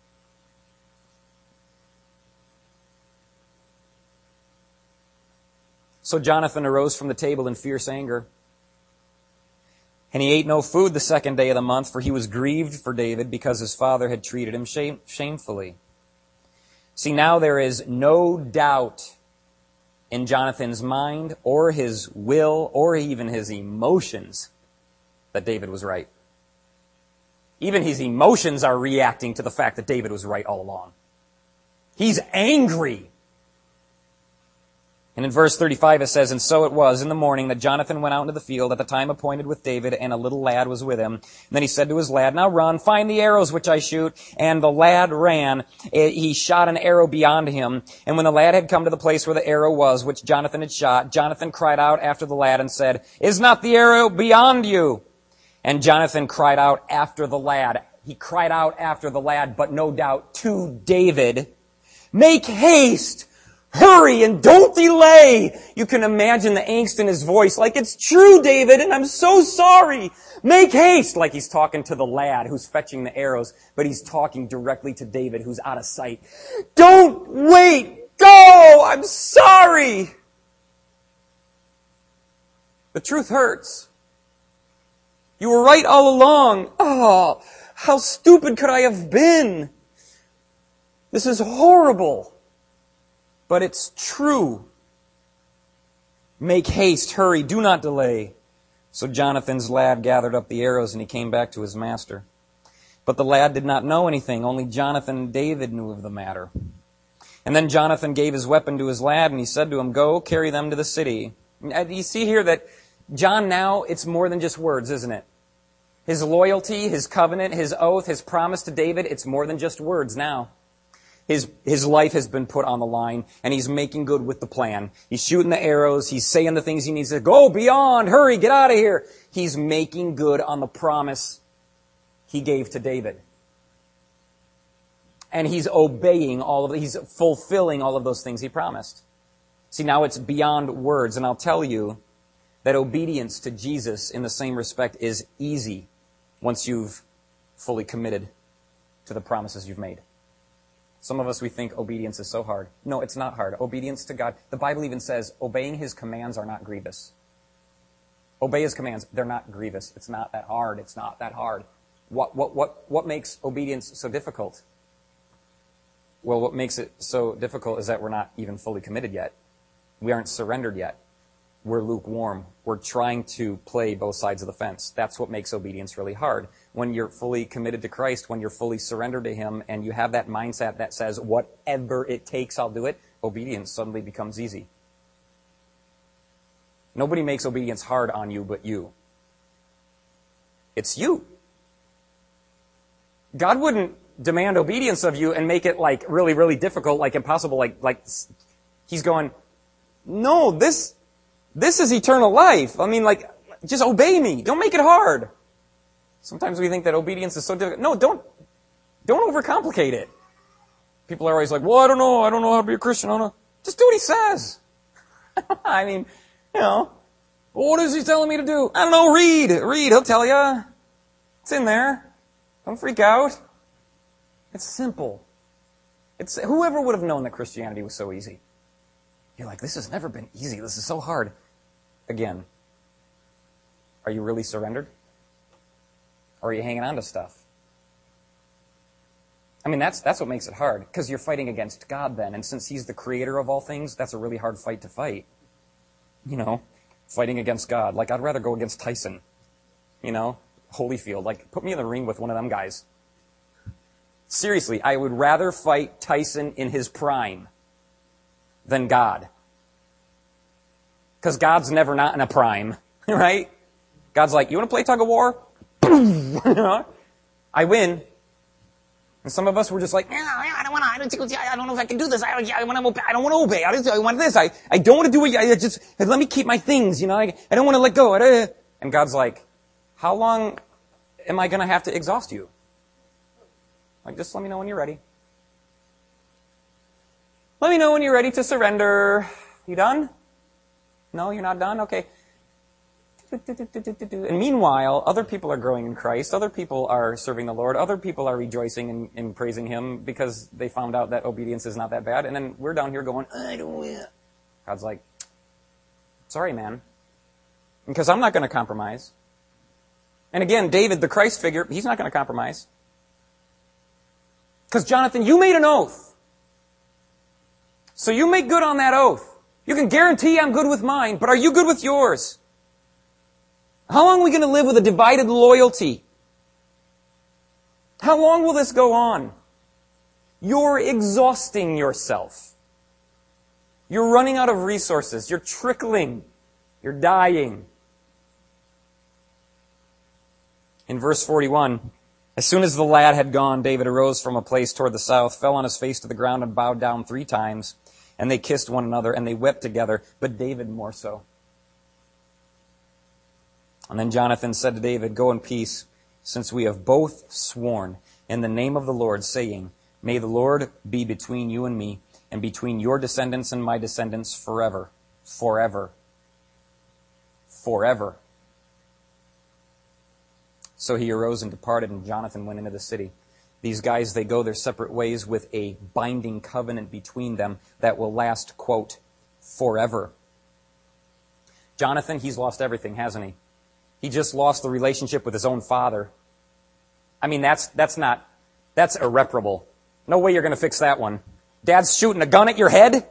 So Jonathan arose from the table in fierce anger, and he ate no food the second day of the month, for he was grieved for David because his father had treated him shame- shamefully. See, now there is no doubt in Jonathan's mind or his will or even his emotions that David was right. Even his emotions are reacting to the fact that David was right all along. He's angry. And in verse thirty-five it says, And so it was in the morning that Jonathan went out into the field at the time appointed with David, and a little lad was with him. And then he said to his lad, Now run, find the arrows which I shoot. And the lad ran. He shot an arrow beyond him. And when the lad had come to the place where the arrow was, which Jonathan had shot, Jonathan cried out after the lad and said, Is not the arrow beyond you? And Jonathan cried out after the lad. He cried out after the lad, but no doubt to David, Make haste! Hurry and don't delay! You can imagine the angst in his voice, like, it's true, David, and I'm so sorry! Make haste! Like he's talking to the lad who's fetching the arrows, but he's talking directly to David who's out of sight. Don't wait! Go! I'm sorry! The truth hurts. You were right all along. Oh, how stupid could I have been? This is horrible. But it's true. Make haste, hurry, do not delay. So Jonathan's lad gathered up the arrows and he came back to his master. But the lad did not know anything. Only Jonathan and David knew of the matter. And then Jonathan gave his weapon to his lad and he said to him, Go, carry them to the city. You see here that John now, it's more than just words, isn't it? His loyalty, his covenant, his oath, his promise to David, it's more than just words now. His, his life has been put on the line, and he's making good with the plan. He's shooting the arrows. He's saying the things he needs to go beyond. Hurry, get out of here. He's making good on the promise he gave to David. And he's obeying all of it. He's fulfilling all of those things he promised. See, now it's beyond words, and I'll tell you that obedience to Jesus in the same respect is easy once you've fully committed to the promises you've made. Some of us, we think obedience is so hard. No, it's not hard. Obedience to God, the Bible even says, obeying His commands are not grievous. Obey His commands. They're not grievous. It's not that hard. It's not that hard. What, what, what, what makes obedience so difficult? Well, what makes it so difficult is that we're not even fully committed yet. We aren't surrendered yet. We're lukewarm. We're trying to play both sides of the fence. That's what makes obedience really hard. When you're fully committed to Christ, when you're fully surrendered to Him, and you have that mindset that says, whatever it takes, I'll do it, obedience suddenly becomes easy. Nobody makes obedience hard on you but you. It's you. God wouldn't demand obedience of you and make it like really, really difficult, like impossible, like, like He's going, no, this... This is eternal life. I mean, like, just obey me. Don't make it hard. Sometimes we think that obedience is so difficult. No, don't, Don't overcomplicate it. People are always like, well, I don't know. I don't know how to be a Christian. I don't know. Just do what he says. I mean, you know, what is he telling me to do? I don't know. Read. Read. He'll tell you. It's in there. Don't freak out. It's simple. It's whoever would have known that Christianity was so easy. You're like, this has never been easy. This is so hard. Again, are you really surrendered? Or are you hanging on to stuff? I mean, that's that's what makes it hard, because you're fighting against God then. And since he's the creator of all things, that's a really hard fight to fight. You know, fighting against God. Like, I'd rather go against Tyson. You know, Holyfield. Like, put me in the ring with one of them guys. Seriously, I would rather fight Tyson in his prime than God. Because God's never not in a prime, right? God's like, you want to play tug of war? I win. And some of us were just like, no, I don't want to, I don't, I don't know if I can do this. I, I, want to obey. I don't want to obey. I, don't, I want this. I, I don't want to do it. I just, let me keep my things, you know. I, I don't want to let go. And God's like, how long am I going to have to exhaust you? Like, just let me know when you're ready. Let me know when you're ready to surrender. You done? No, you're not done? Okay. And meanwhile, other people are growing in Christ. Other people are serving the Lord. Other people are rejoicing and, and praising Him because they found out that obedience is not that bad. And then we're down here going, I don't want. God's like, sorry, man. Because I'm not going to compromise. And again, David, the Christ figure, he's not going to compromise. Because, Jonathan, you made an oath. So you make good on that oath. You can guarantee I'm good with mine, but are you good with yours? How long are we going to live with a divided loyalty? How long will this go on? You're exhausting yourself. You're running out of resources. You're trickling. You're dying. In verse forty-one, as soon as the lad had gone, David arose from a place toward the south, fell on his face to the ground, and bowed down three times. And they kissed one another, and they wept together, but David more so. And then Jonathan said to David, go in peace, since we have both sworn in the name of the Lord, saying, may the Lord be between you and me, and between your descendants and my descendants forever, forever, forever. So he arose and departed, and Jonathan went into the city. These guys, they go their separate ways with a binding covenant between them that will last, quote, forever. Jonathan, he's lost everything, hasn't he? He just lost the relationship with his own father. I mean, that's that's not, that's irreparable. No way you're going to fix that one. Dad's shooting a gun at your head?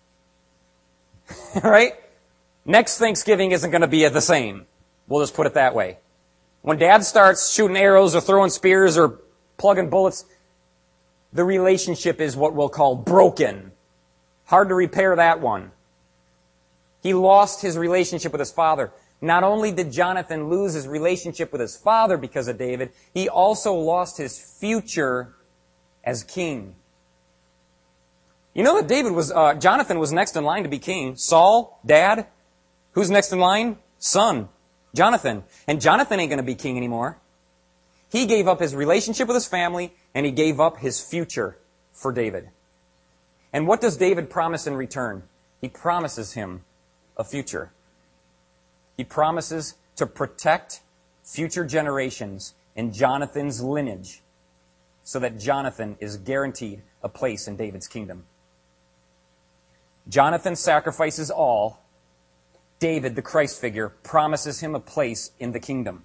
Right? Next Thanksgiving isn't going to be the same. We'll just put it that way. When Dad starts shooting arrows or throwing spears or plugging bullets, the relationship is what we'll call broken. Hard to repair that one. He lost his relationship with his father. Not only did Jonathan lose his relationship with his father because of David, he also lost his future as king. You know that David was, uh, Jonathan was next in line to be king. Saul, dad. Who's next in line? Son, Jonathan. And Jonathan ain't going to be king anymore. He gave up his relationship with his family, and he gave up his future for David. And what does David promise in return? He promises him a future. He promises to protect future generations in Jonathan's lineage so that Jonathan is guaranteed a place in David's kingdom. Jonathan sacrifices all. David, the Christ figure, promises him a place in the kingdom.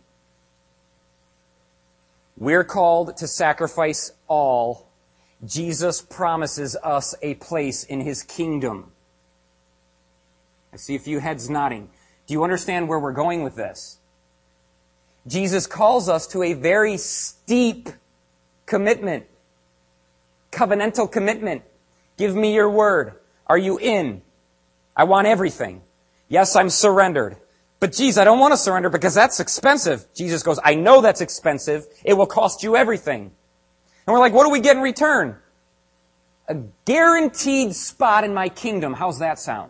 We're called to sacrifice all. Jesus promises us a place in His kingdom. I see a few heads nodding. Do you understand where we're going with this? Jesus calls us to a very steep commitment. Covenantal commitment. Give me your word. Are you in? I want everything. Yes, I'm surrendered. But geez, I don't want to surrender because that's expensive. Jesus goes, I know that's expensive. It will cost you everything. And we're like, what do we get in return? A guaranteed spot in my kingdom. How's that sound?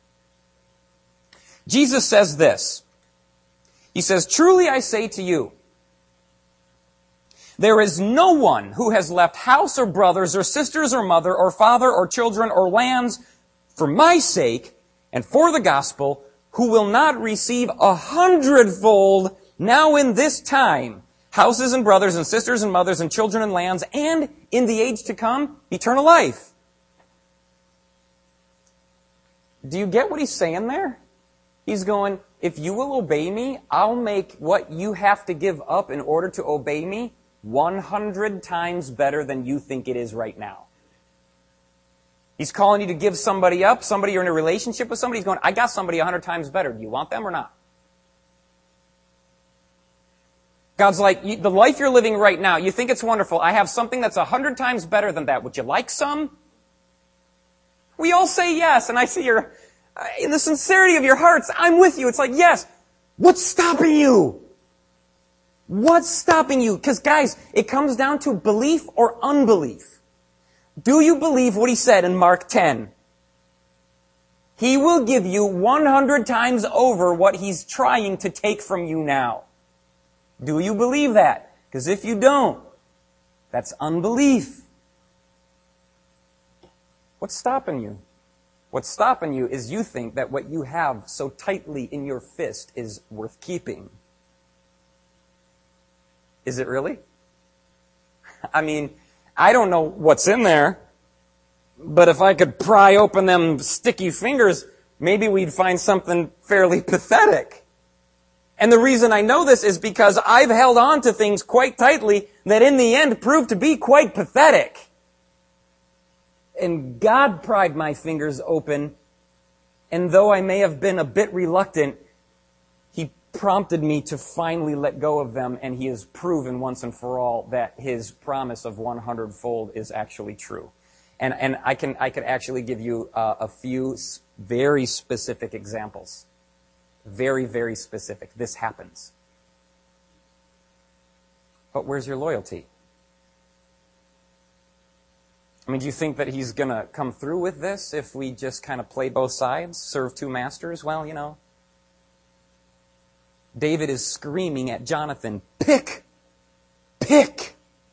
Jesus says this. He says, truly I say to you, There is no one who has left house or brothers or sisters or mother or father or children or lands for my sake and for the gospel who will not receive a hundredfold now in this time houses and brothers and sisters and mothers and children and lands, and in the age to come, eternal life. Do you get what he's saying there? He's going, if you will obey me, I'll make what you have to give up in order to obey me one hundred times better than you think it is right now. He's calling you to give somebody up, somebody you're in a relationship with, somebody. He's going, I got somebody one hundred times better. Do you want them or not? God's like, you, the life you're living right now, you think it's wonderful. I have something that's a hundred times better than that. Would you like some? We all say yes, and I see your, uh, in the sincerity of your hearts, I'm with you. It's like, yes. What's stopping you? What's stopping you? Because guys, it comes down to belief or unbelief. Do you believe what he said in Mark ten? He will give you one hundred times over what he's trying to take from you now. Do you believe that? Because if you don't, that's unbelief. What's stopping you? What's stopping you is you think that what you have so tightly in your fist is worth keeping. Is it really? I mean, I don't know what's in there, but if I could pry open them sticky fingers, maybe we'd find something fairly pathetic. And the reason I know this is because I've held on to things quite tightly that in the end proved to be quite pathetic. And God pried my fingers open, and though I may have been a bit reluctant, He prompted me to finally let go of them, and He has proven once and for all that His promise of one hundredfold is actually true. And and I can I could actually give you uh, a few very specific examples. Very, very specific. This happens. But where's your loyalty? I mean, do you think that he's going to come through with this if we just kind of play both sides, serve two masters? Well, you know, David is screaming at Jonathan, pick, pick,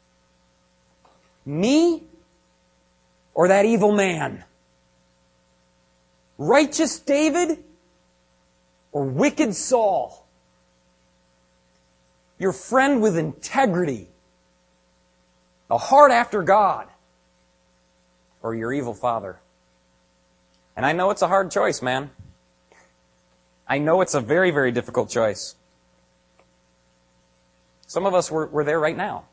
me or that evil man? Righteous David or wicked Saul? Your friend with integrity, a heart after God, or your evil father? And I know it's a hard choice, man. I know it's a very, very difficult choice. Some of us, we're, we're there right now.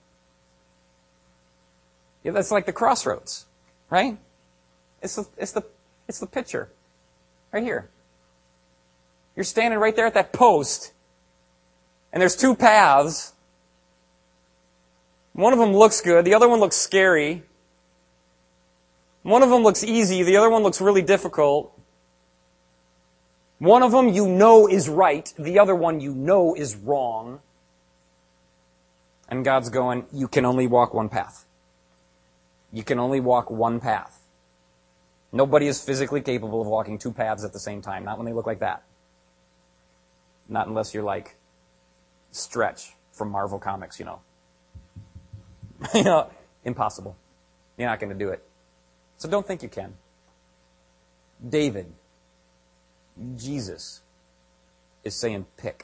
Yeah, that's like the crossroads, right? It's the, it's the, it's the picture. Right here. You're standing right there at that post, and there's two paths. One of them looks good, the other one looks scary. One of them looks easy, the other one looks really difficult. One of them you know is right, the other one you know is wrong. And God's going, you can only walk one path. You can only walk one path. Nobody is physically capable of walking two paths at the same time, not when they look like that. Not unless you're like Stretch from Marvel Comics, you know. you know, impossible. You're not going to do it. So don't think you can. David, Jesus, is saying pick.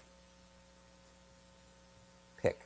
Pick.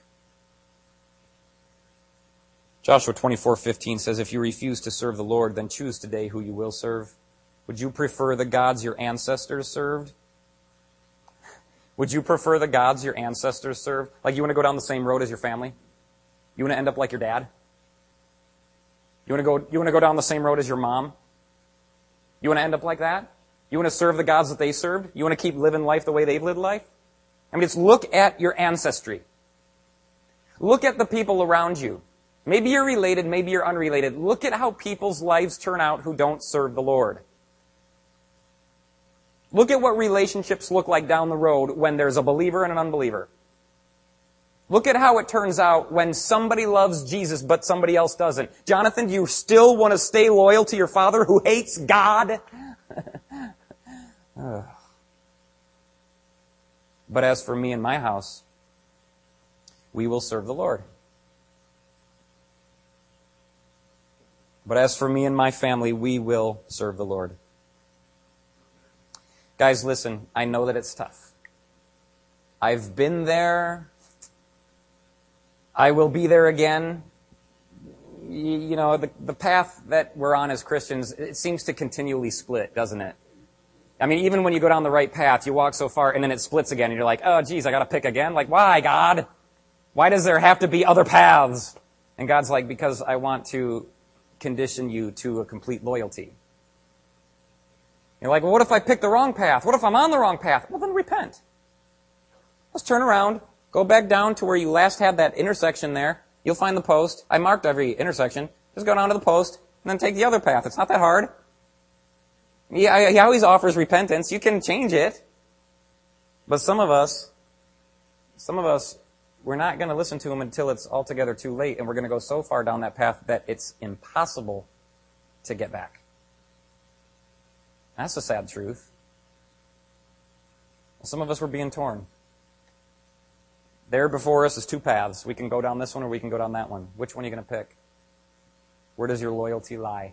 Joshua twenty-four fifteen says, if you refuse to serve the Lord, then choose today who you will serve. Would you prefer the gods your ancestors served? Would you prefer the gods your ancestors served? Like you want to go down the same road as your family? You want to end up like your dad? You want to go, you want to go down the same road as your mom? You want to end up like that? You want to serve the gods that they served? You want to keep living life the way they've lived life? I mean, just look at your ancestry. Look at the people around you. Maybe you're related, maybe you're unrelated. Look at how people's lives turn out who don't serve the Lord. Look at what relationships look like down the road when there's a believer and an unbeliever. Look at how it turns out when somebody loves Jesus but somebody else doesn't. Jonathan, do you still want to stay loyal to your father who hates God? But as for me and my house, we will serve the Lord. But as for me and my family, we will serve the Lord. Guys, listen, I know that it's tough. I've been there. I will be there again. You know, the, the path that we're on as Christians, it seems to continually split, doesn't it? I mean, even when you go down the right path, you walk so far and then it splits again and you're like, oh, geez, I got to pick again? Like, why, God? Why does there have to be other paths? And God's like, because I want to condition you to a complete loyalty. You're like, well, what if I pick the wrong path? What if I'm on the wrong path? Well, then repent. Let's turn around. Go back down to where you last had that intersection there. You'll find the post. I marked every intersection. Just go down to the post and then take the other path. It's not that hard. He, he always offers repentance. You can change it. But some of us, some of us, we're not going to listen to him until it's altogether too late, and we're going to go so far down that path that it's impossible to get back. That's the sad truth. Some of us were being torn. There before us is two paths. We can go down this one or we can go down that one. Which one are you going to pick? Where does your loyalty lie?